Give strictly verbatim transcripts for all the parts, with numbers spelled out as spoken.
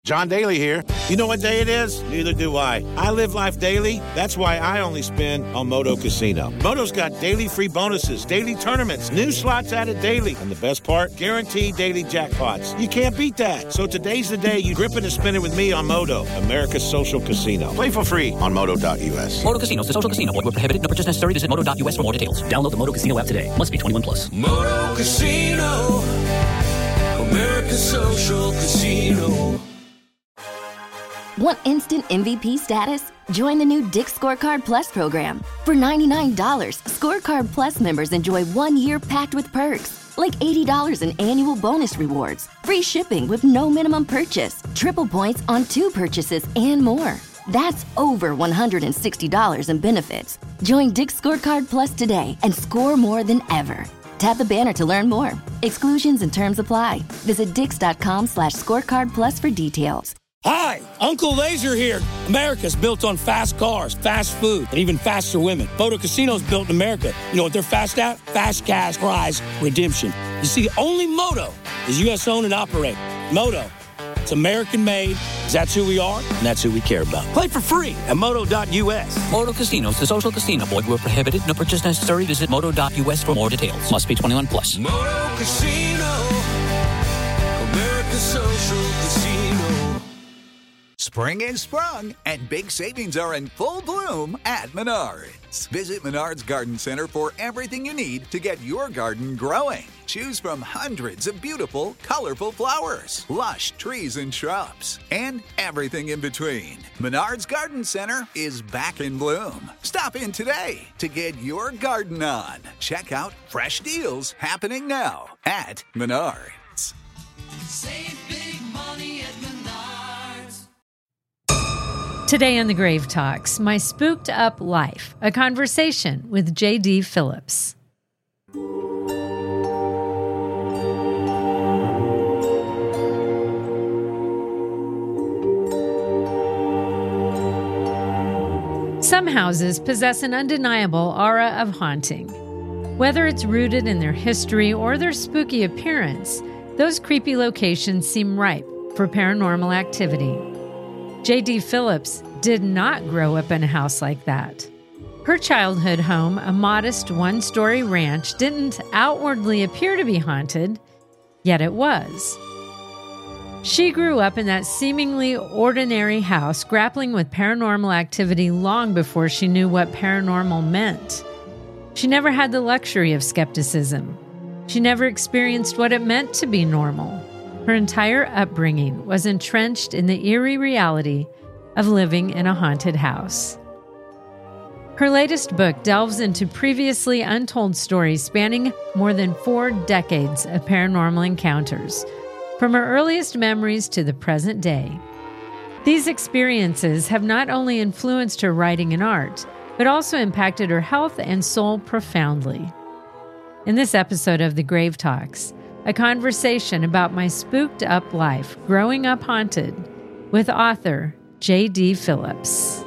John Daly here. You know what day it is? Neither do I. I live life daily. That's why I only spin on Moto Casino. Moto's got daily free bonuses, daily tournaments, new slots added daily. And the best part? Guaranteed daily jackpots. You can't beat that. So today's the day you grip it and spin it with me on Moto, America's social casino. Play for free on moto dot u s. Moto Casino is a social casino. Void where prohibited. No purchase necessary. Visit moto dot u s for more details. Download the Moto Casino app today. Must be twenty-one plus. Moto Casino, America's social casino. Want instant M V P status? Join the new Dick's Scorecard Plus program. For ninety-nine dollars, Scorecard Plus members enjoy one year packed with perks, like eighty dollars in annual bonus rewards, free shipping with no minimum purchase, triple points on two purchases, and more. That's over one hundred sixty dollars in benefits. Join Dick's Scorecard Plus today and score more than ever. Tap the banner to learn more. Exclusions and terms apply. Visit dix.com slash scorecard plus for details. Hi, Uncle Laser here. America's built on fast cars, fast food, and even faster women. Moto Casino's built in America. You know what they're fast at? Fast cash prize redemption. You see, only Moto is U S owned and operated. Moto, it's American made. That's who we are, and that's who we care about. Play for free at moto dot u s. Moto Casino is a social casino. Void where prohibited. No purchase necessary. Visit moto dot u s for more details. Must be twenty-one plus. Moto Casino, America's social casino. Spring is sprung, and big savings are in full bloom at Menards. Visit Menards Garden Center for everything you need to get your garden growing. Choose from hundreds of beautiful, colorful flowers, lush trees and shrubs, and everything in between. Menards Garden Center is back in bloom. Stop in today to get your garden on. Check out fresh deals happening now at Menards. Save big money at Menards. Today on The Grave Talks, my spooked up life, a conversation with J D. Phillips. Some houses possess an undeniable aura of haunting. Whether it's rooted in their history or their spooky appearance, those creepy locations seem ripe for paranormal activity. J D. Phillips did not grow up in a house like that. Her childhood home, a modest one-story ranch, didn't outwardly appear to be haunted, yet it was. She grew up in that seemingly ordinary house, grappling with paranormal activity long before she knew what paranormal meant. She never had the luxury of skepticism. She never experienced what it meant to be normal. Her entire upbringing was entrenched in the eerie reality of living in a haunted house. Her latest book delves into previously untold stories spanning more than four decades of paranormal encounters, from her earliest memories to the present day. These experiences have not only influenced her writing and art, but also impacted her health and soul profoundly. In this episode of The Grave Talks, a conversation about my spooked up life growing up haunted with author J D. Phillips.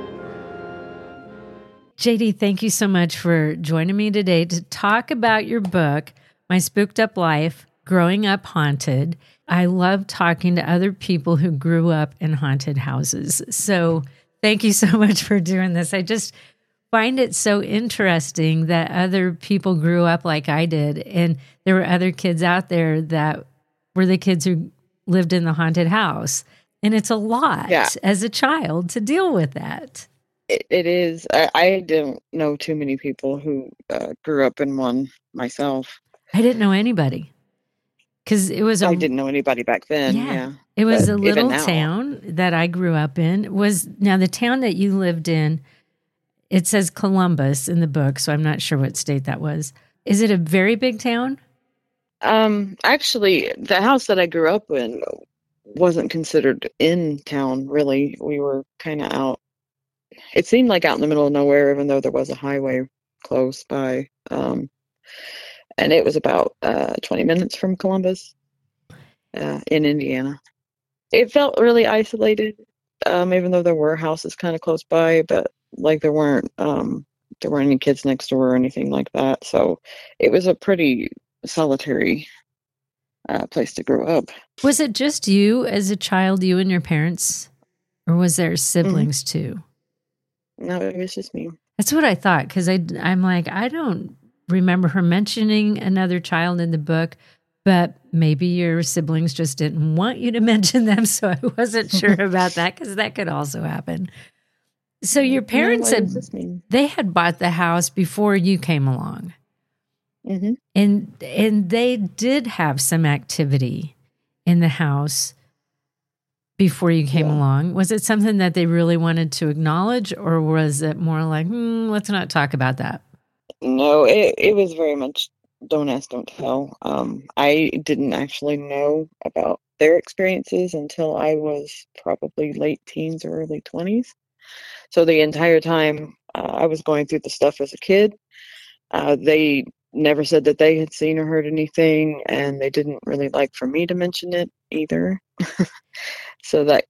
J D, thank you so much for joining me today to talk about your book, My Spooked Up Life, Growing Up Haunted. I love talking to other people who grew up in haunted houses. So thank you so much for doing this. I just find it so interesting that other people grew up like I did, and there were other kids out there that were the kids who lived in the haunted house. And it's a lot yeah. as a child to deal with that. It, it is. I, I don't know too many people who uh, grew up in one myself. I didn't know anybody. Because it was a, I didn't know anybody back then. Yeah. yeah. It was but a little town that I grew up in. Was now the town that you lived in, it says Columbus in the book, so I'm not sure what state that was. Is it a very big town? Um, actually, the house that I grew up in wasn't considered in town, really. We were kind of out. It seemed like out in the middle of nowhere, even though there was a highway close by. Um, and it was about uh, twenty minutes from Columbus uh, in Indiana. It felt really isolated, um, even though there were houses kind of close by, but like there weren't um, there weren't any kids next door or anything like that. So it was a pretty solitary uh, place to grow up. Was it just you as a child, you and your parents, or was there siblings mm-hmm. too? No, it was just me. That's what I thought, because I'm like, I don't remember her mentioning another child in the book, but maybe your siblings just didn't want you to mention them, so I wasn't sure about that, because that could also happen. So your parents no, had, they had bought the house before you came along. Mm-hmm. And and they did have some activity in the house before you came yeah. along. Was it something that they really wanted to acknowledge, or was it more like, hmm, let's not talk about that? No, it, it was very much don't ask, don't tell. Um, I didn't actually know about their experiences until I was probably late teens or early twenties. So the entire time uh, I was going through the stuff as a kid, uh, they never said that they had seen or heard anything, and they didn't really like for me to mention it either. So that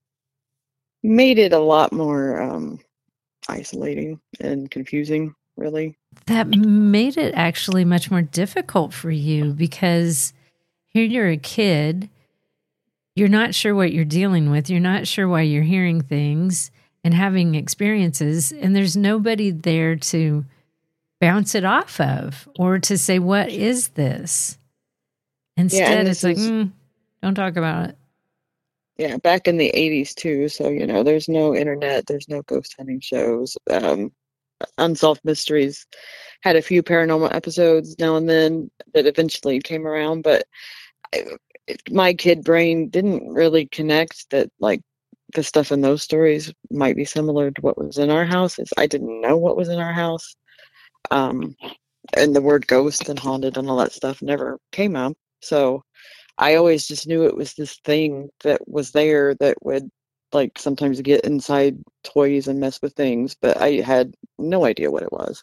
made it a lot more um, isolating and confusing, really. That made it actually much more difficult for you, because here you're a kid, you're not sure what you're dealing with, you're not sure why you're hearing things and having experiences, and there's nobody there to bounce it off of or to say, what is this? Instead, yeah, it's like, is, mm, don't talk about it. Yeah, back in the eighties too. So, you know, there's no internet, there's no ghost hunting shows. Um, Unsolved Mysteries had a few paranormal episodes now and then that eventually came around, but I, my kid brain didn't really connect that, like, the stuff in those stories might be similar to what was in our house. Is I didn't know what was in our house. Um, and the word ghost and haunted and all that stuff never came up. So I always just knew it was this thing that was there that would, like, sometimes get inside toys and mess with things, but I had no idea what it was.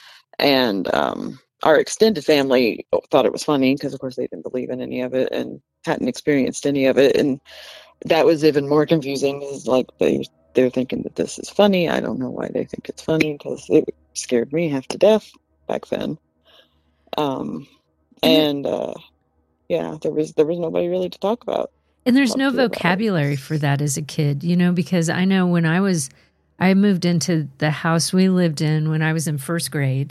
And um, our extended family thought it was funny because, of course, they didn't believe in any of it and hadn't experienced any of it. And that was even more confusing, is like they, they're thinking that this is funny. I don't know why they think it's funny, because it scared me half to death back then. Um, and uh, yeah, there was there was nobody really to talk about. And there's no vocabulary for that as a kid, you know, because I know when I was, I moved into the house we lived in when I was in first grade.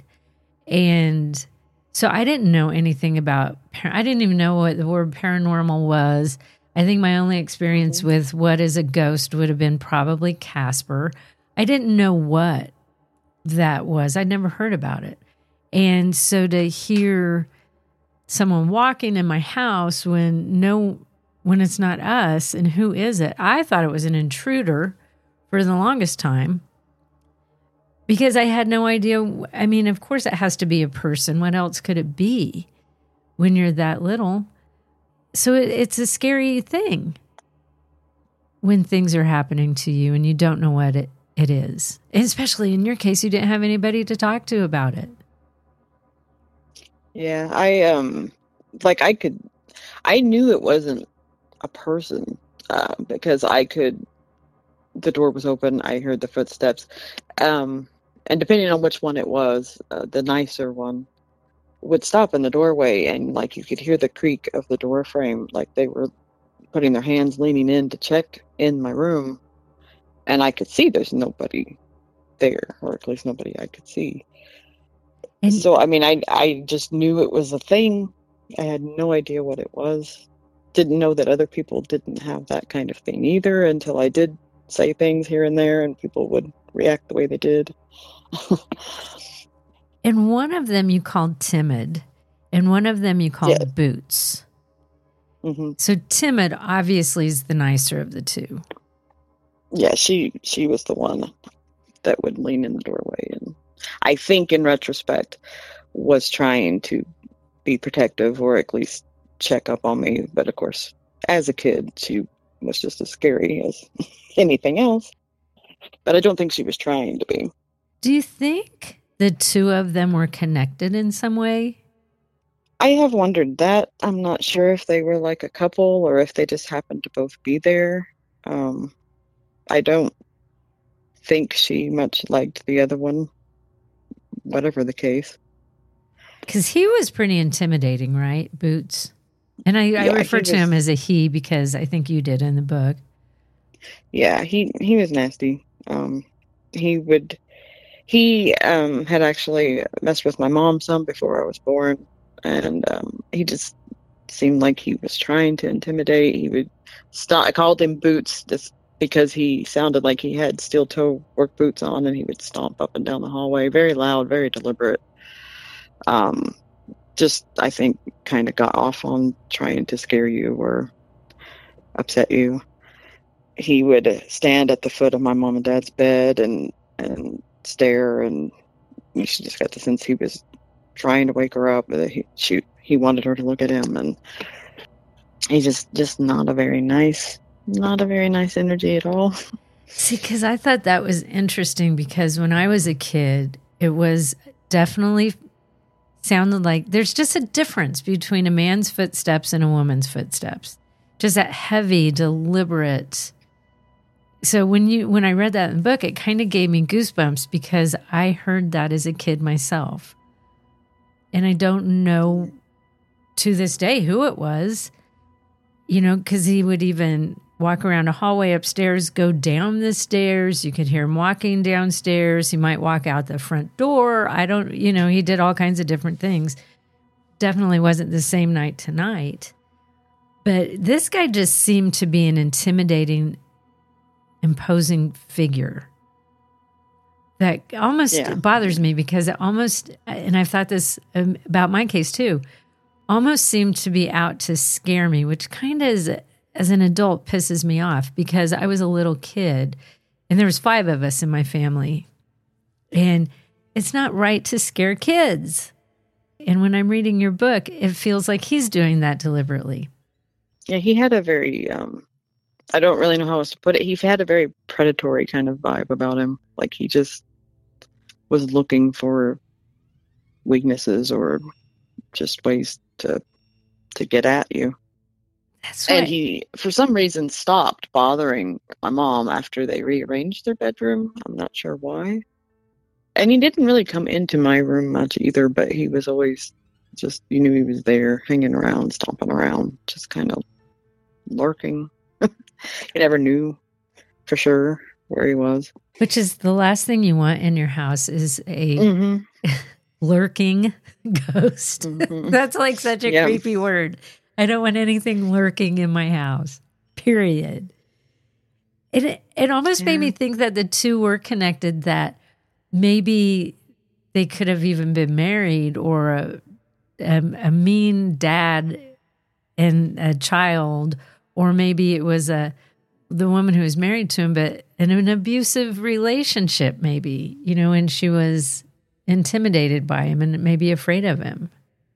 And so I didn't know anything about, I didn't even know what the word paranormal was. I think my only experience mm-hmm. with what is a ghost would have been probably Casper. I didn't know what that was. I'd never heard about it. And so to hear someone walking in my house when no, when it's not us, and who is it? I thought it was an intruder for the longest time, because I had no idea. I mean, of course it has to be a person. What else could it be when you're that little? So it, it's a scary thing when things are happening to you and you don't know what it, it is. And especially in your case, you didn't have anybody to talk to about it. Yeah, I, um, like I could, I knew it wasn't a person uh, because I could, the door was open, I heard the footsteps. Um, and depending on which one it was, uh, the nicer one would stop in the doorway, and like you could hear the creak of the door frame, like they were putting their hands leaning in to check in my room, and I could see there's nobody there, or at least nobody I could see. And so, I mean, I I just knew it was a thing. I had no idea what it was. Didn't know that other people didn't have that kind of thing either, until I did say things here and there and people would react the way they did. And one of them you called Timid, and one of them you called yeah. Boots. Mm-hmm. So Timid obviously is the nicer of the two. Yeah, she she was the one that would lean in the doorway, and I think in retrospect was trying to be protective or at least check up on me. But of course, as a kid, she was just as scary as anything else. But I don't think she was trying to be. Do you think the two of them were connected in some way? I have wondered that. I'm not sure if they were like a couple or if they just happened to both be there. Um, I don't think she much liked the other one, whatever the case. Because he was pretty intimidating, right, Boots? And I, I Yeah, refer he to was- him as a he because I think you did in the book. Yeah, he he was nasty. Um, he would he um had actually messed with my mom some before I was born, and um, he just seemed like he was trying to intimidate. He would stop. I called him Boots just because he sounded like he had steel toe work boots on, and he would stomp up and down the hallway, very loud, very deliberate. Um, just I think kind of got off on trying to scare you or upset you. He would stand at the foot of my mom and dad's bed and and stare, and you just got the sense he was trying to wake her up. But he she, he wanted her to look at him, and he just just not a very nice, not a very nice energy at all. See, because I thought that was interesting because when I was a kid, it was definitely sounded like there's just a difference between a man's footsteps and a woman's footsteps. Just that heavy, deliberate. So when you when I read that in the book, it kind of gave me goosebumps because I heard that as a kid myself. And I don't know to this day who it was, you know, because he would even walk around a hallway upstairs, go down the stairs. You could hear him walking downstairs. He might walk out the front door. I don't, you know, he did all kinds of different things. Definitely wasn't the same night to night. But this guy just seemed to be an intimidating, imposing figure that almost Yeah. bothers me because it almost, and I've thought this um, about my case too, almost seemed to be out to scare me, which kind of is, as an adult pisses me off because I was a little kid and there was five of us in my family and it's not right to scare kids. And when I'm reading your book, it feels like he's doing that deliberately. Yeah, he had a very um, I don't really know how else to put it. He had a very predatory kind of vibe about him. Like he just was looking for weaknesses or just ways to to get at you. That's right. And he, for some reason, stopped bothering my mom after they rearranged their bedroom. I'm not sure why. And he didn't really come into my room much either, but he was always just, you knew he was there, hanging around, stomping around, just kind of lurking. You never knew for sure where he was. Which is the last thing you want in your house is a Mm-hmm. lurking ghost. Mhm. That's like such a Yeah. creepy word. I don't want anything lurking in my house, period. It, it almost made me think that the two were connected, that maybe they could have even been married, or a, a, a mean dad and a child, or maybe it was a the woman who was married to him, but in an abusive relationship, maybe, you know, and she was intimidated by him and maybe afraid of him.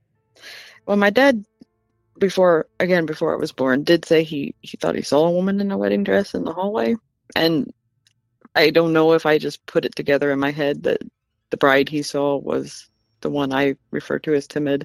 Well, my dad, before, again, before I was born, did say he, he thought he saw a woman in a wedding dress in the hallway. And I don't know if I just put it together in my head that the bride he saw was the one I refer to as timid.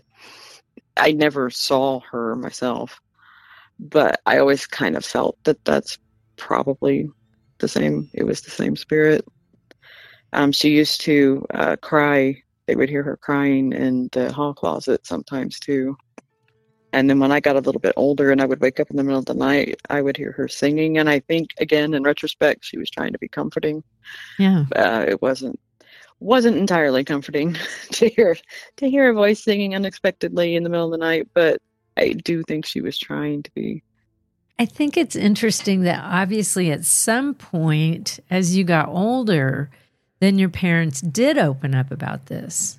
I never saw her myself, but I always kind of felt that that's probably the same. It was the same spirit. Um, she used to uh, cry. They would hear her crying in the hall closet sometimes too. And then when I got a little bit older and I would wake up in the middle of the night, I would hear her singing. And I think, again, in retrospect, she was trying to be comforting. Yeah. Uh, it wasn't wasn't entirely comforting to hear to hear a voice singing unexpectedly in the middle of the night, but I do think she was trying to be. I think it's interesting that obviously at some point as you got older, then your parents did open up about this.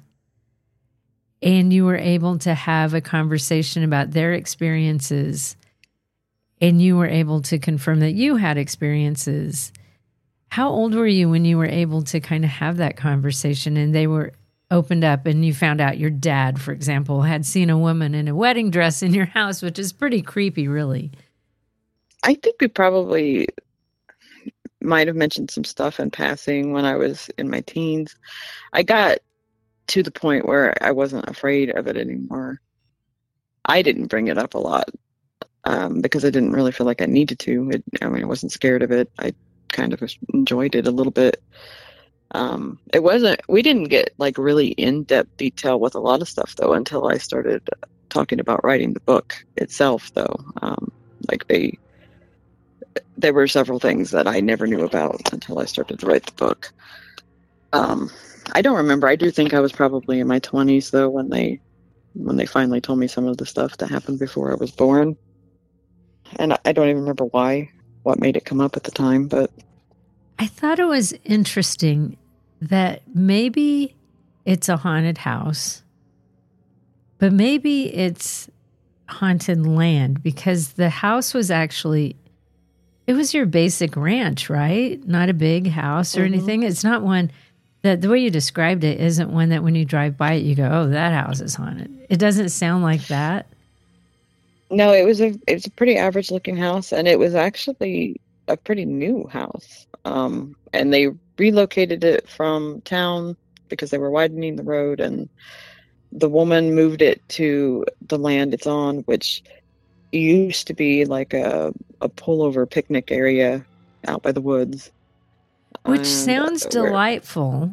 And you were able to have a conversation about their experiences, and you were able to confirm that you had experiences. How old were you when you were able to kind of have that conversation and they were opened up and you found out your dad, for example, had seen a woman in a wedding dress in your house, which is pretty creepy, really? I think we probably might have mentioned some stuff in passing when I was in my teens. I got to the point where I wasn't afraid of it anymore. I didn't bring it up a lot um, because I didn't really feel like I needed to. It, I mean, I wasn't scared of it. I kind of enjoyed it a little bit. Um, it wasn't, we didn't get like really in-depth detail with a lot of stuff though until I started talking about writing the book itself, though. Um, like they, there were several things that I never knew about until I started to write the book. Um, I don't remember. I do think I was probably in my twenties though when they, when they finally told me some of the stuff that happened before I was born. And I, I don't even remember why, what made it come up at the time, but I thought it was interesting that maybe it's a haunted house, but maybe it's haunted land, because the house was actually, it was your basic ranch, right? Not a big house or mm-hmm. anything. It's not one that, the way you described it, isn't one that when you drive by it, you go, oh, that house is haunted. It doesn't sound like that. No, it was a, it was a pretty average looking house, and it was actually a pretty new house. Um, and they relocated it from town because they were widening the road, and the woman moved it to the land it's on, which used to be like a, a pullover picnic area out by the woods. Which and, sounds uh, delightful,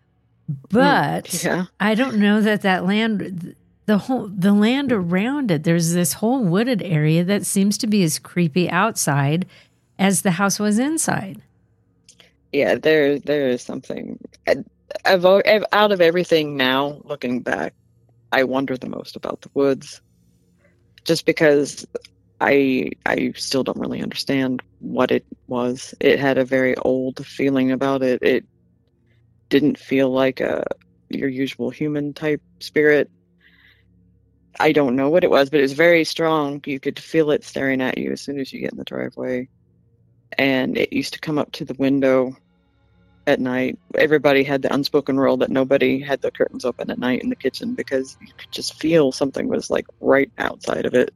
but yeah. I don't know that that land, the whole, the land around it, there's this whole wooded area that seems to be as creepy outside as the house was inside. Yeah, there there is something. I've, I've out of everything now, looking back, I wonder the most about the woods, just because I I still don't really understand what it was. It had a very old feeling about it. It didn't feel like a your usual human type spirit. I don't know what it was, but it was very strong. You could feel it staring at you as soon as you get in the driveway. And it used to come up to the window at night. Everybody had the unspoken rule that nobody had the curtains open at night in the kitchen, because you could just feel something was like right outside of it.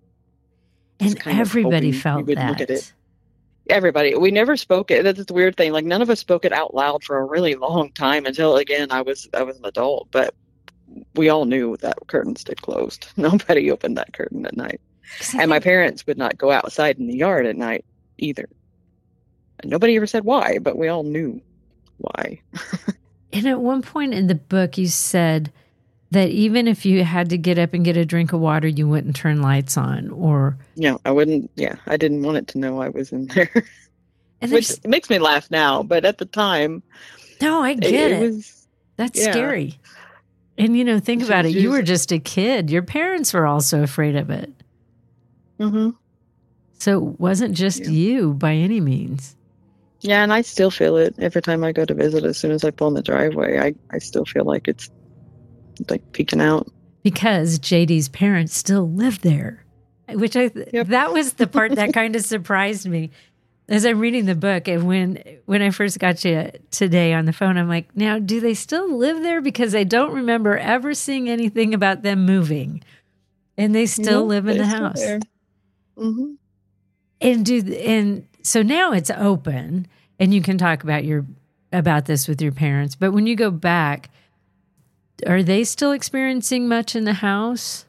And everybody felt that. Look at it. Everybody. We never spoke it. That's the weird thing. Like none of us spoke it out loud for a really long time until, again, I was I was an adult. But we all knew that curtain stayed closed. Nobody opened that curtain at night. And my parents would not go outside in the yard at night either. And nobody ever said why, but we all knew why. And at one point in the book, you said that even if you had to get up and get a drink of water, you wouldn't turn lights on, or... Yeah, I wouldn't. Yeah, I didn't want it to know I was in there. And which makes me laugh now, but at the time... No, I get it. it. it. Was, That's yeah. scary. And, you know, think about it. You were just a kid. Your parents were also afraid of it. Mm-hmm. So it wasn't just yeah. you by any means. Yeah, and I still feel it every time I go to visit. As soon as I pull in the driveway, I, I still feel like it's like peeking out. Because J D's parents still live there, which I yep. that was the part that kind of surprised me. As I'm reading the book, and when when I first got you today on the phone, I'm like, now, do they still live there? Because I don't remember ever seeing anything about them moving. And they still nope, live in the house. Mm-hmm. And do and so now it's open, and you can talk about your about this with your parents. But when you go back, are they still experiencing much in the house?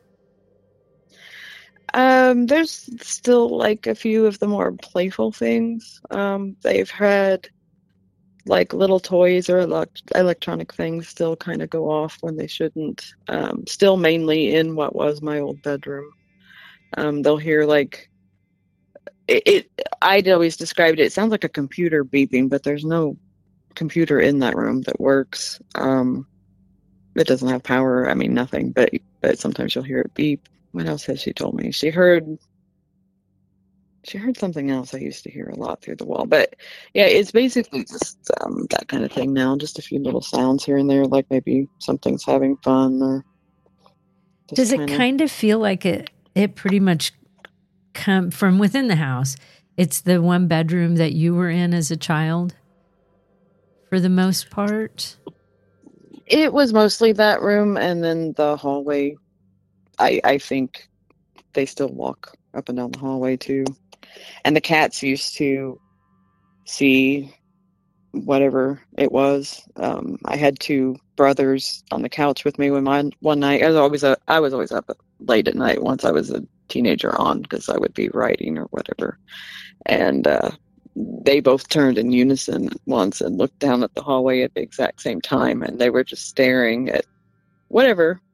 Um, there's still like a few of the more playful things. Um, they've had like little toys or elect- electronic things still kind of go off when they shouldn't. Um, still mainly in what was my old bedroom. Um, they'll hear like it, it. I'd always described it. It sounds like a computer beeping, but there's no computer in that room that works. Um, it doesn't have power. I mean, nothing. But but sometimes you'll hear it beep. What else has she told me? She heard. She heard something else I used to hear a lot through the wall. But yeah, it's basically just um, that kind of thing now. Just a few little sounds here and there, like maybe something's having fun. Or does it kinda... kind of feel like it? It pretty much come from within the house. It's the one bedroom that you were in as a child, for the most part. It was mostly that room, and then the hallway. I, I think they still walk up and down the hallway too. And the cats used to see whatever it was. Um, I had two brothers on the couch with me when my one night. I was always a, I was always up late at night once I was a teenager on, because I would be writing or whatever. And uh, they both turned in unison once and looked down at the hallway at the exact same time, and they were just staring at whatever.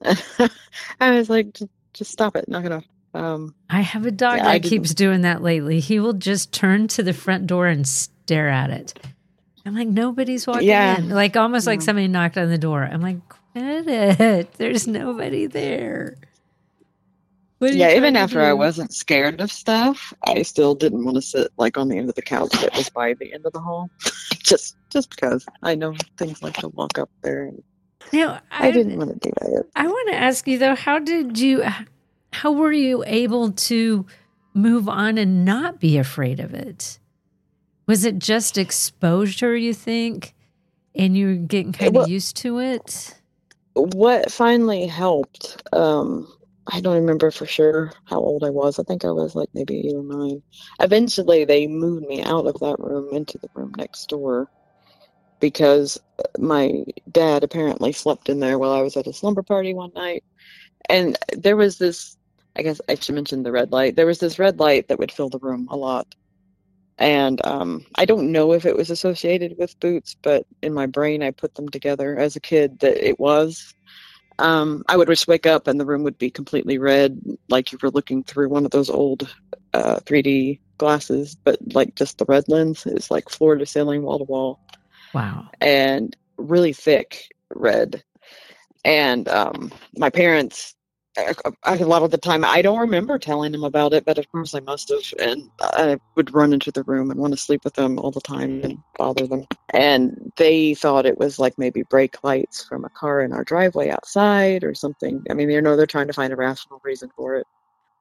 I was like, just, just stop it. Not gonna. Um, I have a dog yeah, I that didn't- keeps doing that lately. He will just turn to the front door and stare at it. I'm like, nobody's walking Yeah. in. Like almost like Yeah. somebody knocked on the door. I'm like, quit it. There's nobody there. What are you Yeah, trying even to after I do? wasn't scared of stuff, I still didn't want to sit like on the end of the couch that was by the end of the hall. just just because I know things like to walk up there, and Now, I, I, didn't want to do that. I want to ask you though, how did you, how were you able to move on and not be afraid of it? Was it just exposure, you think, and you were getting kind of Well- used to it? What finally helped, um, I don't remember for sure how old I was. I think I was like maybe eight or nine. Eventually, they moved me out of that room into the room next door because my dad apparently slept in there while I was at a slumber party one night. And there was this, I guess I should mention the red light. There was this red light that would fill the room a lot. And um, I don't know if it was associated with boots, but in my brain, I put them together as a kid that it was. Um, I would just wake up and the room would be completely red, like you were looking through one of those old uh, three D glasses, but like just the red lens is like floor to ceiling, wall to wall, Wow. and really thick red. And um, my parents, I, I, a lot of the time, I don't remember telling them about it, but of course I must have. And I would run into the room and want to sleep with them all the time and bother them. And they thought it was like maybe brake lights from a car in our driveway outside or something. I mean, you know, they're trying to find a rational reason for it.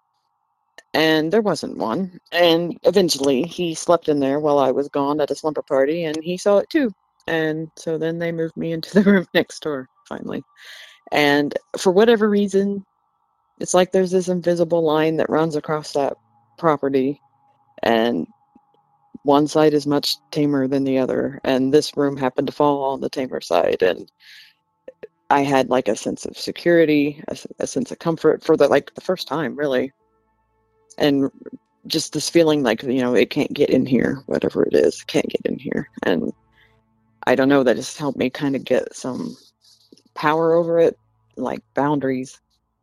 And there wasn't one. And eventually he slept in there while I was gone at a slumber party, and he saw it too. And so then they moved me into the room next door, finally. And for whatever reason, it's like there's this invisible line that runs across that property, and one side is much tamer than the other. And this room happened to fall on the tamer side, and I had like a sense of security, a, a sense of comfort for the like the first time, really, and just this feeling like, you know, it can't get in here, whatever it is, can't get in here. And I don't know, that just helped me kind of get some power over it, like boundaries.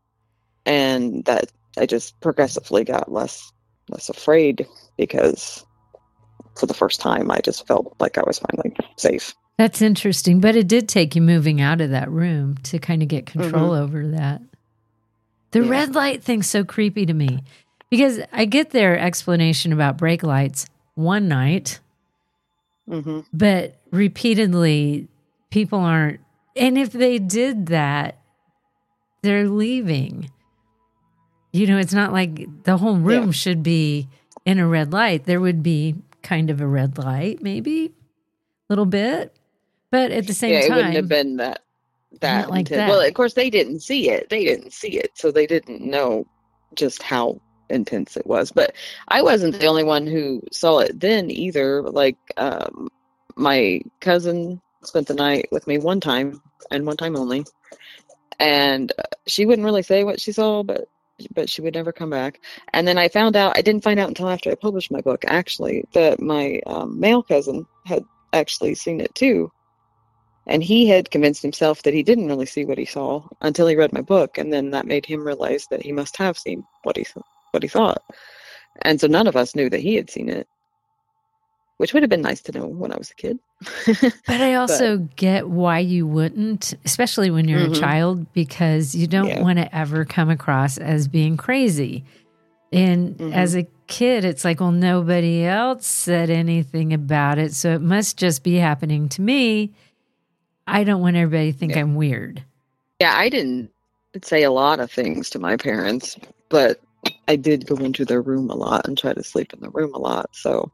And that I just progressively got less less afraid, because for the first time I just felt like I was finally safe. That's interesting, but it did take you moving out of that room to kind of get control Mhm. over that. The Yeah. red light thing's so creepy to me, because I get their explanation about brake lights one night, Mm-hmm. but repeatedly people aren't, and if they did that, they're leaving. You know, it's not like the whole room Yeah. should be in a red light. There would be kind of a red light, maybe a little bit, but at the same Yeah, it time, wouldn't have been that that Not like intense. that. Well, of course they didn't see it. They didn't see it, so they didn't know just how intense it was. But I wasn't the only one who saw it then either. Like um, my cousin spent the night with me one time, and one time only, and uh, she wouldn't really say what she saw, but but she would never come back. And then I found out, I didn't find out until after I published my book, actually, that my um, male cousin had actually seen it too. And he had convinced himself that he didn't really see what he saw until he read my book. And then that made him realize that he must have seen what he, what he thought. And so none of us knew that he had seen it, which would have been nice to know when I was a kid. but I also get why you wouldn't, especially when you're Mhm. a child, because you don't Yeah. want to ever come across as being crazy. And Mhm. as a kid, it's like, well, nobody else said anything about it, so it must just be happening to me. I don't want everybody to think Yeah. I'm weird. Yeah, I didn't say a lot of things to my parents, but I did go into their room a lot and try to sleep in the room a lot. So,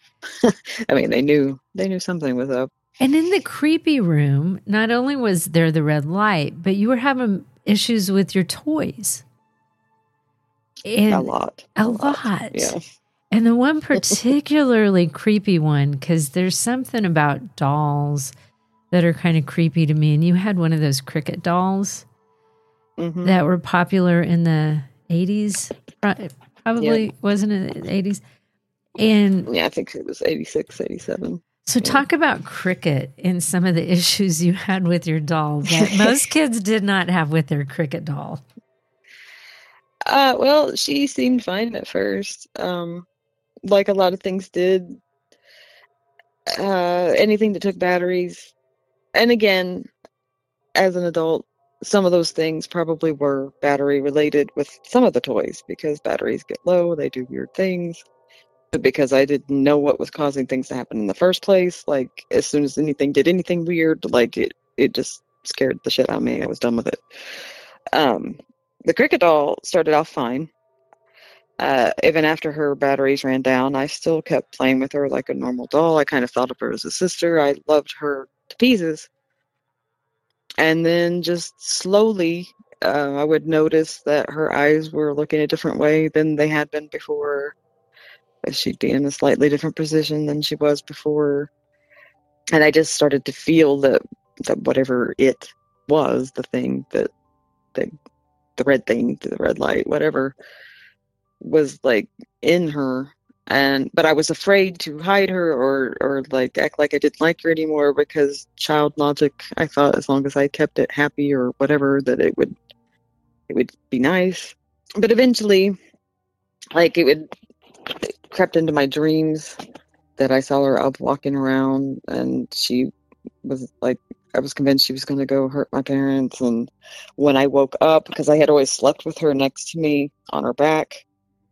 I mean, they knew they knew something was up. And in the creepy room, not only was there the red light, but you were having issues with your toys. And a lot. A lot. Yeah. And the one particularly creepy one, because there's something about dolls that are kind of creepy to me. And you had one of those Cricket dolls Mhm. that were popular in the eighties. Pro- Probably wasn't it the eighties? And Yeah, I think it was eighty-six, eighty-seven. So talk about Cricket and some of the issues you had with your doll that most kids did not have with their Cricket doll. Uh, well, she seemed fine at first. Um, like a lot of things did. Uh, anything that took batteries. And again, as an adult, some of those things probably were battery related with some of the toys because batteries get low, they do weird things. But because I didn't know what was causing things to happen in the first place, like as soon as anything did anything weird, like it, it just scared the shit out of me. I was done with it. Um, the Cricket doll started off fine. Uh, even after her batteries ran down, I still kept playing with her like a normal doll. I kind of thought of her as a sister. I loved her to pieces. And then just slowly, uh, I would notice that her eyes were looking a different way than they had been before. She'd be in a slightly different position than she was before. And I just started to feel that, that whatever it was, the thing that, that the red thing, the red light, whatever, was like in her. And but I was afraid to hide her or or like act like I didn't like her anymore because child logic, I thought as long as I kept it happy or whatever, that it would it would be nice. But eventually, like it would it crept into my dreams that I saw her up walking around, and she was like, I was convinced she was going to go hurt my parents. And when I woke up, because I had always slept with her next to me on her back,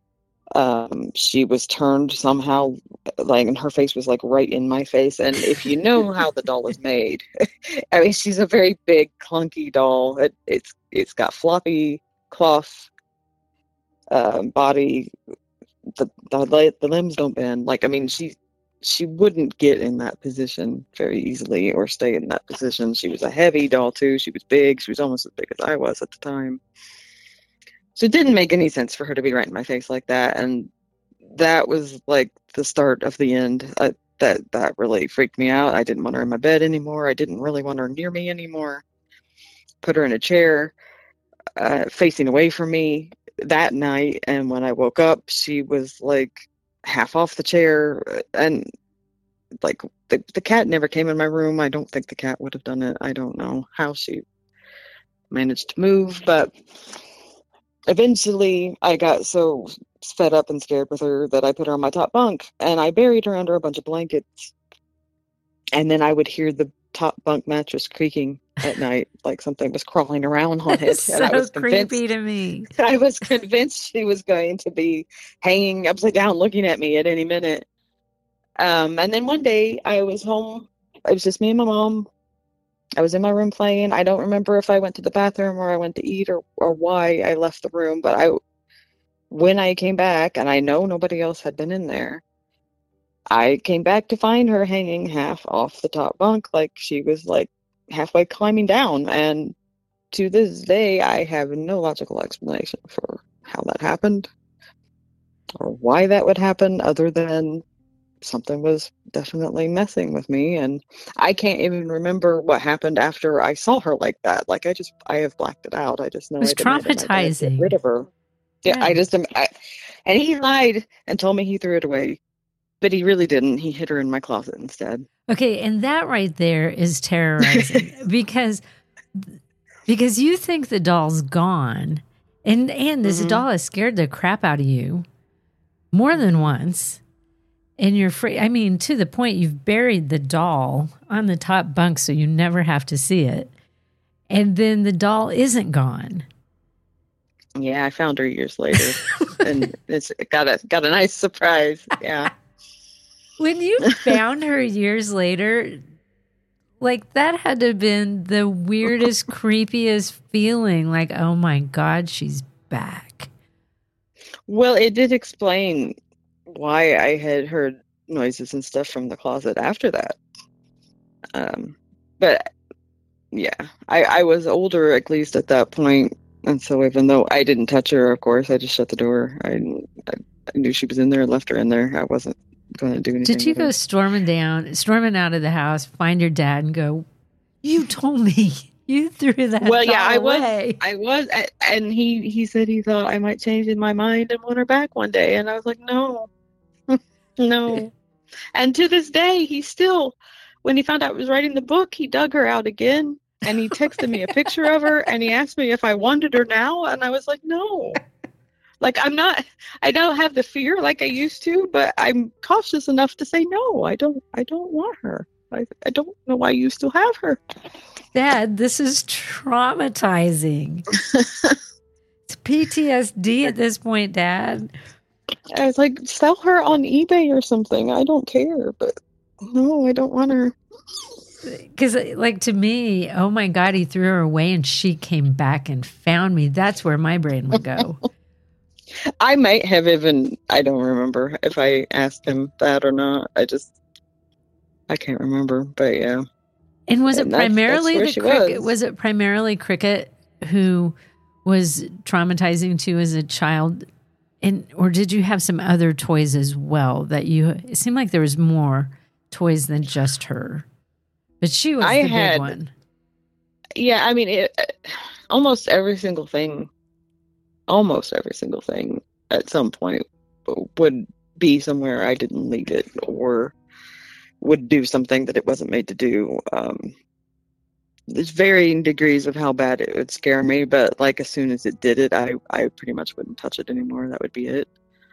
um, she was turned somehow, like, and her face was like right in my face. And if you know how the doll is made, I mean, she's a very big, clunky doll. It, it's it's got floppy cloth uh, body. The, the the limbs don't bend. Like, I mean, she she wouldn't get in that position very easily or stay in that position. She was a heavy doll too. She was big. She was almost as big as I was at the time. So it didn't make any sense for her to be right in my face like that. And that was like the start of the end. I, that that really freaked me out. I didn't want her in my bed anymore. I didn't really want her near me anymore. Put her in a chair, uh, facing away from me that night. And when I woke up, she was like half off the chair, and like the, the cat never came in my room. I don't think the cat would have done it. I don't know how she managed to move, but eventually I got so fed up and scared with her that I put her on my top bunk and I buried her under a bunch of blankets. And then I would hear the top bunk mattress creaking at night, like something was crawling around on it. It's and I so was creepy to me. I was convinced she was going to be hanging upside down looking at me at any minute. Um, and then one day I was home. It was just me and my mom. I was in my room playing. I don't remember if I went to the bathroom or I went to eat or, or why I left the room. But I, when I came back, and I know nobody else had been in there, I came back to find her hanging half off the top bunk, like she was like halfway climbing down. And to this day, I have no logical explanation for how that happened or why that would happen, other than something was definitely messing with me. And I can't even remember what happened after I saw her like that. Like I just, I have blacked it out. I just know It was I demanded my dad traumatizing. get rid of her. Yeah, Yeah. I just, am- I, and he lied and told me he threw it away, but he really didn't. He hid her in my closet instead. Okay, and that right there is terrorizing because because you think the doll's gone, and and this Mhm. doll has scared the crap out of you more than once, and you're free. I mean, to the point you've buried the doll on the top bunk so you never have to see it, and then the doll isn't gone. Yeah, I found her years later, and it's got a got a nice surprise. Yeah. When you found her years later, like that had to have been the weirdest, creepiest feeling. Like, oh my God, she's back. Well, it did explain why I had heard noises and stuff from the closet after that. Um, but yeah, I, I was older at least at that point, and so even though I didn't touch her, of course, I just shut the door. I I, I knew she was in there and left her in there. I wasn't going to do anything. Did you with go her. storming down, storming out of the house, find your dad, and go, "You told me you threw that Well, yeah, doll I was. away." I was, I- and he he said he thought I might change in my mind and want her back one day, and I was like, no, no. And to this day, he still, when he found out I was writing the book, he dug her out again. And he texted me a picture of her, and he asked me if I wanted her now. And I was like, no. Like, I'm not, I don't have the fear like I used to, but I'm cautious enough to say, no, I don't, I don't want her. I, I don't know why you still have her. Dad, this is traumatizing. It's P T S D at this point, Dad. I was like, sell her on eBay or something. I don't care, but no, I don't want her. Because, like, to me, oh my God, he threw her away and she came back and found me. That's where my brain would go. I might have even, I don't remember if I asked him that or not. I just, I can't remember, but yeah. And was And it that's- primarily that's the where she cricket? was. Was it primarily cricket who was traumatizing to you as a child? And or did you have some other toys as well that you, it seemed like there was more toys than just her. But she was I the had- big one. Yeah, I mean, it, almost every single thing, almost every single thing at some point would be somewhere I didn't leave it or would do something that it wasn't made to do. Um, there's varying degrees of how bad it would scare me, but like as soon as it did it, I, I pretty much wouldn't touch it anymore. That would be it.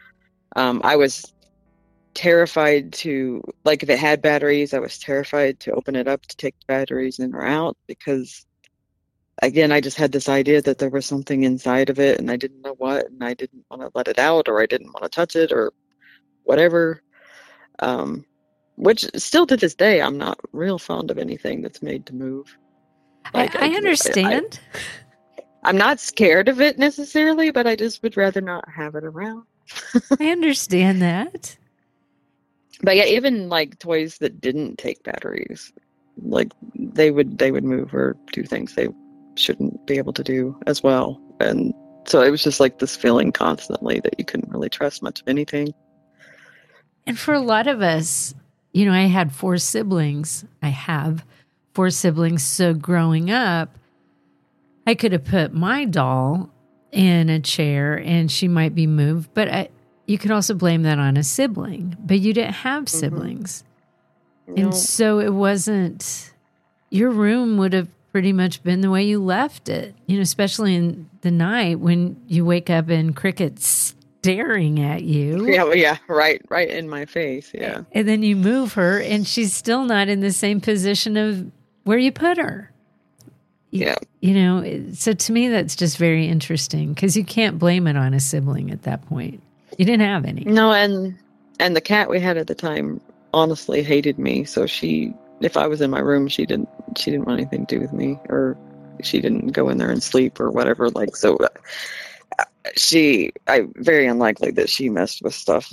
Um, I was terrified to, like, if it had batteries, I was terrified to open it up to take the batteries in or out because, again, I just had this idea that there was something inside of it and I didn't know what, and I didn't want to let it out, or I didn't want to touch it or whatever. Um, which still to this day, I'm not real fond of anything that's made to move. Like, I, I I- understand. I'm not scared of it necessarily, but I just would rather not have it around. I understand that. But yeah, even like toys that didn't take batteries, like they would they would move or do things they shouldn't be able to do as well. And so it was just like this feeling constantly that you couldn't really trust much of anything. And for a lot of us, you know, I had four siblings. I have four siblings. So growing up, I could have put my doll in a chair and she might be moved, but I, you could also blame that on a sibling, but you didn't have siblings. No. And so it wasn't, your room would have pretty much been the way you left it, you know, especially in the night when you wake up and Cricket's staring at you. Yeah, well, yeah, right, right in my face. Yeah. And then you move her and she's still not in the same position of where you put her. You- Yeah. You know, it- so to me, that's just very interesting because you can't blame it on a sibling at that point. You didn't have any. No, and and the cat we had at the time honestly hated me. So she, if I was in my room, she didn't she didn't want anything to do with me, or she didn't go in there and sleep or whatever. Like, so uh, she, I very unlikely that she messed with stuff.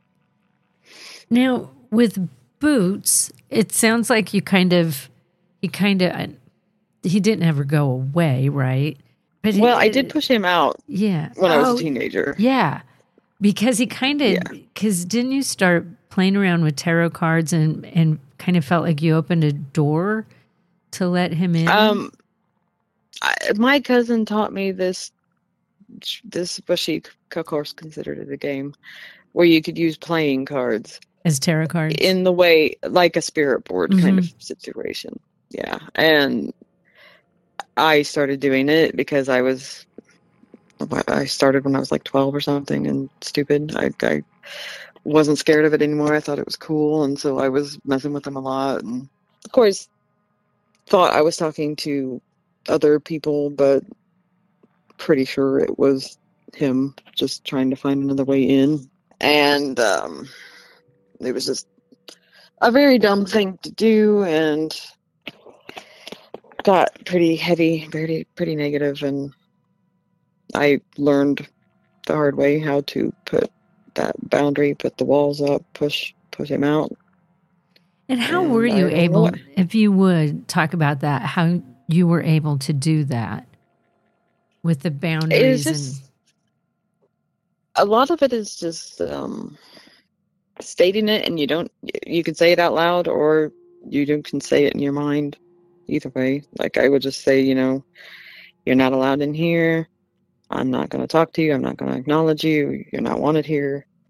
Now, with Boots, it sounds like you kind of, he kind of, he didn't ever go away, right? But he- Well, I did push him out Yeah. when I was Oh, a teenager. Yeah. Because he kind of, because didn't you start playing around with tarot cards and, and kind of felt like you opened a door to let him in? Um, I, my cousin taught me this. This was she, of course, considered it a game where you could use playing cards As tarot cards? in the way like a spirit board kind of situation. Yeah, and I started doing it because I was. I started when I was like twelve or something and stupid. I, I wasn't scared of it anymore. I thought it was cool. And so I was messing with them a lot. And of course, thought I was talking to other people, but pretty sure it was him just trying to find another way in. And um, it was just a very dumb thing to do and got pretty heavy, pretty, pretty negative, and I learned the hard way how to put that boundary, put the walls up, push push him out. And how and were I you don't know able, what- if you would talk about that, how you were able to do that with the boundaries? just- A lot of it is just um, stating it, and you don't. You can say it out loud, or you do- can say it in your mind. Either way, like I would just say, you know, you're not allowed in here. I'm not going to talk to you. I'm not going to acknowledge you. You're not wanted here.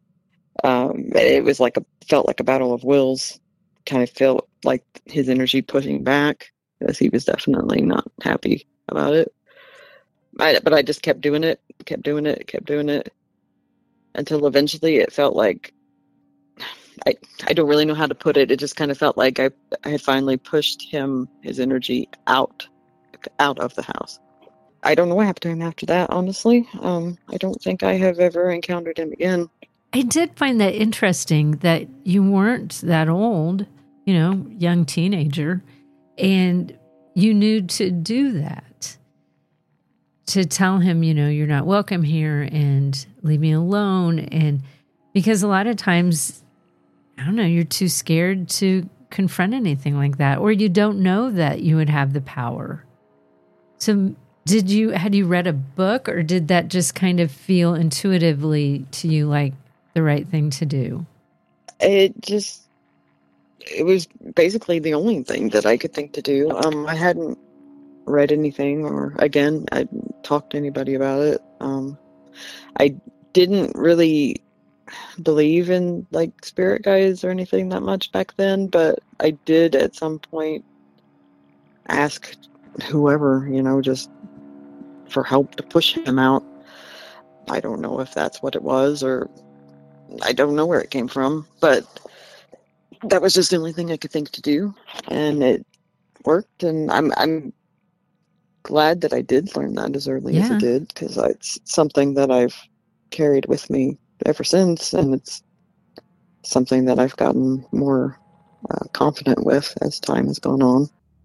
Um, it was like a felt like a battle of wills. Kind of felt like his energy pushing back, because he was definitely not happy about it. I, but I just kept doing it, kept doing it, kept doing it, until eventually it felt like, I I don't really know how to put it. It just kind of felt like I I had finally pushed him, his energy out, out of the house. I don't know what happened to him after that, honestly. Um, I don't think I have ever encountered him again. I did find that interesting that you weren't that old, you know, young teenager, and you knew to do that. To tell him, you know, you're not welcome here and leave me alone. And because a lot of times, I don't know, you're too scared to confront anything like that, or you don't know that you would have the power. So did you, had you read a book, or did that just kind of feel intuitively to you like the right thing to do? It just, it was basically the only thing that I could think to do. Um, I hadn't read anything, or again, I talked to anybody about it. Um, I didn't really believe in like spirit guides or anything that much back then, but I did at some point ask whoever, you know, just for help to push him out. I don't know if that's what it was, or I don't know where it came from, but that was just the only thing I could think to do, and it worked. And I'm I'm glad that I did learn that as early Yeah. as I did, because it's something that I've carried with me ever since, and it's something that I've gotten more uh, confident with as time has gone on.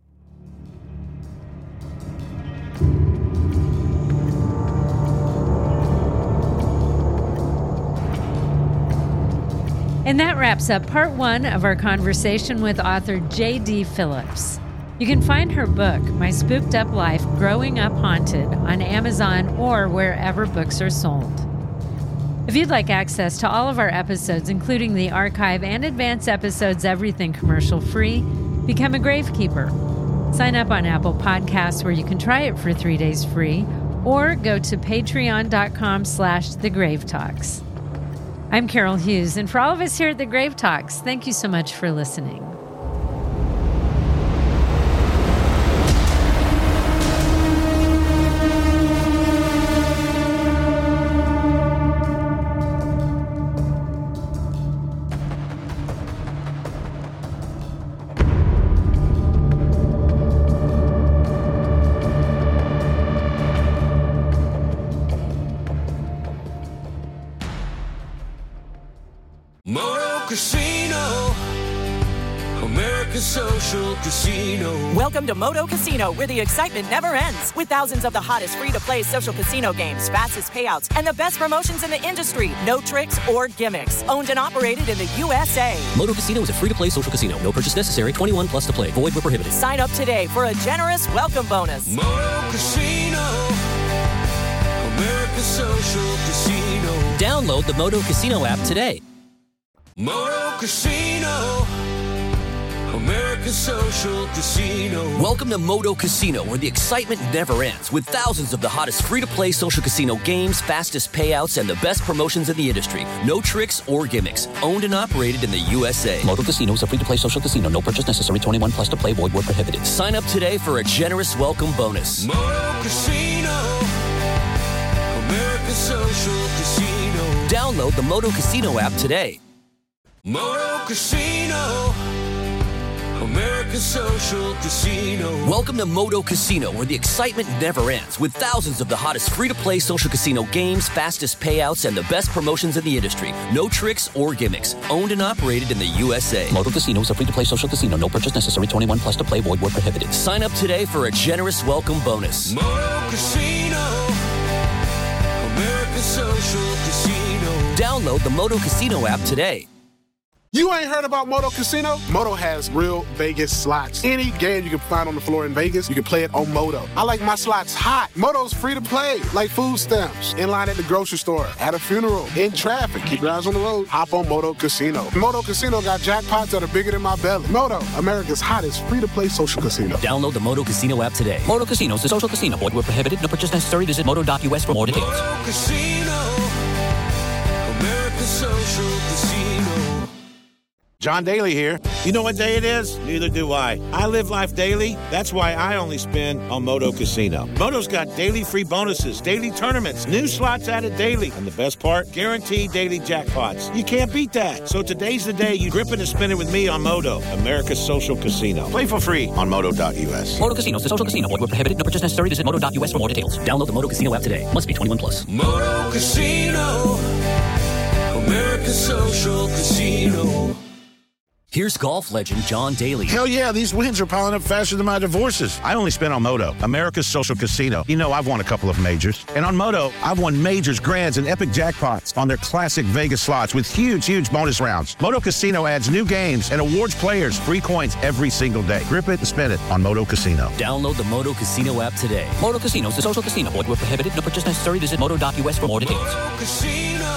And that wraps up part one of our conversation with author J D Phillips. You can find her book, My Spooked Up Life, Growing Up Haunted, on Amazon or wherever books are sold. If you'd like access to all of our episodes, including the archive and advanced episodes, everything commercial free, become a Gravekeeper. Sign up on Apple Podcasts, where you can try it for three days free, or go to patreon.com slash the Grave Talks. I'm Carol Hughes, and for all of us here at the Grave Talks, thank you so much for listening. Moto Casino, America's social casino. Welcome to Moto Casino, where the excitement never ends. With thousands of the hottest free-to-play social casino games, fastest payouts, and the best promotions in the industry. No tricks or gimmicks. Owned and operated in the U S A. Moto Casino is a free-to-play social casino. No purchase necessary. twenty-one plus to play. Void where prohibited. Sign up today for a generous welcome bonus. Moto Casino, America's social casino. Download the Moto Casino app today. Moto Casino, America's social casino. Welcome to Moto Casino, where the excitement never ends. With thousands of the hottest free-to-play social casino games, fastest payouts, and the best promotions in the industry. No tricks or gimmicks. Owned and operated in the U S A. Moto Casino is a free-to-play social casino. No purchase necessary. twenty-one plus to play. Void where prohibited. Sign up today for a generous welcome bonus. Moto Casino, America's social casino. Download the Moto Casino app today. Moto Casino, America's social casino. Welcome to Moto Casino, where the excitement never ends. With thousands of the hottest free-to-play social casino games, fastest payouts, and the best promotions in the industry. No tricks or gimmicks. Owned and operated in the U S A. Moto Casino is a free-to-play social casino. No purchase necessary. twenty-one plus to play. Void where prohibited. Sign up today for a generous welcome bonus. Moto Casino, America's social casino. Download the Moto Casino app today. You ain't heard about Moto Casino? Moto has real Vegas slots. Any game you can find on the floor in Vegas, you can play it on Moto. I like my slots hot. Moto's free to play, like food stamps. In line at the grocery store, at a funeral, in traffic. Keep your eyes on the road. Hop on Moto Casino. Moto Casino got jackpots that are bigger than my belly. Moto, America's hottest free-to-play social casino. Download the Moto Casino app today. Moto Casino is a social casino. Void where prohibited. No purchase necessary. Visit moto dot U S for more details. Moto Casino, America's social Social Casino. John Daly here. You know what day it is? Neither do I. I live life daily. That's why I only spin on Moto Casino. Moto's got daily free bonuses, daily tournaments, new slots added daily. And the best part? Guaranteed daily jackpots. You can't beat that. So today's the day you grip it and spin it with me on Moto, America's social casino. Play for free on moto dot u s. Moto Casino is a social casino. Void where prohibited. No purchase necessary. Visit moto dot u s for more details. Download the Moto Casino app today. Must be twenty-one plus. Moto Casino. America's social casino. Here's golf legend John Daly. Hell yeah, these wins are piling up faster than my divorces. I only spin on Moto, America's social casino. You know, I've won a couple of majors. And on Moto, I've won majors, grands, and epic jackpots on their classic Vegas slots with huge, huge bonus rounds. Moto Casino adds new games and awards players free coins every single day. Grip it and spin it on Moto Casino. Download the Moto Casino app today. Moto Casino is a social casino. Void where prohibited. No purchase necessary. Visit moto dot u s for more details. Moto Casino.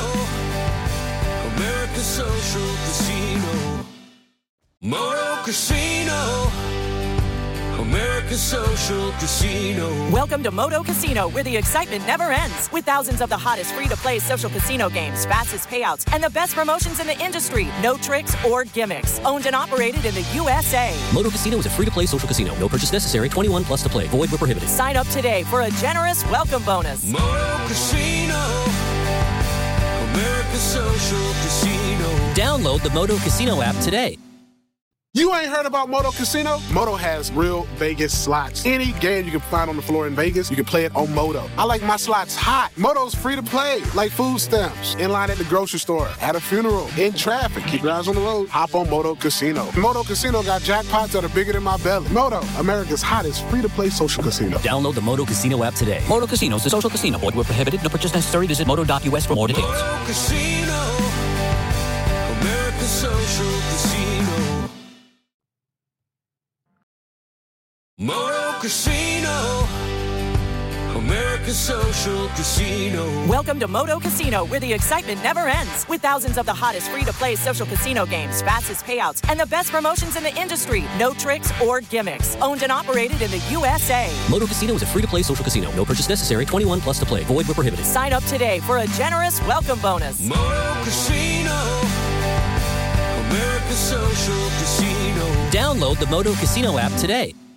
America's social casino. Moto Casino, America's social casino. Welcome to Moto Casino, where the excitement never ends. With thousands of the hottest free-to-play social casino games, fastest payouts, and the best promotions in the industry. No tricks or gimmicks. Owned and operated in the U S A. Moto Casino is a free-to-play social casino. No purchase necessary. twenty-one plus to play. Void where prohibited. Sign up today for a generous welcome bonus. Moto Casino, America's social casino. Download the Moto Casino app today. You ain't heard about Moto Casino? Moto has real Vegas slots. Any game you can find on the floor in Vegas, you can play it on Moto. I like my slots hot. Moto's free to play, like food stamps. In line at the grocery store, at a funeral, in traffic. Keep your eyes on the road. Hop on Moto Casino. Moto Casino got jackpots that are bigger than my belly. Moto, America's hottest free-to-play social casino. Download the Moto Casino app today. Moto Casino is a social casino. Void where prohibited. No purchase necessary. Visit moto dot u s for more details. Moto Casino, America's social casino. Moto Casino, America's social casino. Welcome to Moto Casino, where the excitement never ends. With thousands of the hottest free-to-play social casino games, fastest payouts, and the best promotions in the industry. No tricks or gimmicks. Owned and operated in the U S A. Moto Casino is a free-to-play social casino. No purchase necessary. twenty-one plus to play. Void where prohibited. Sign up today for a generous welcome bonus. Moto Casino, America's social casino. Download the Moto Casino app today.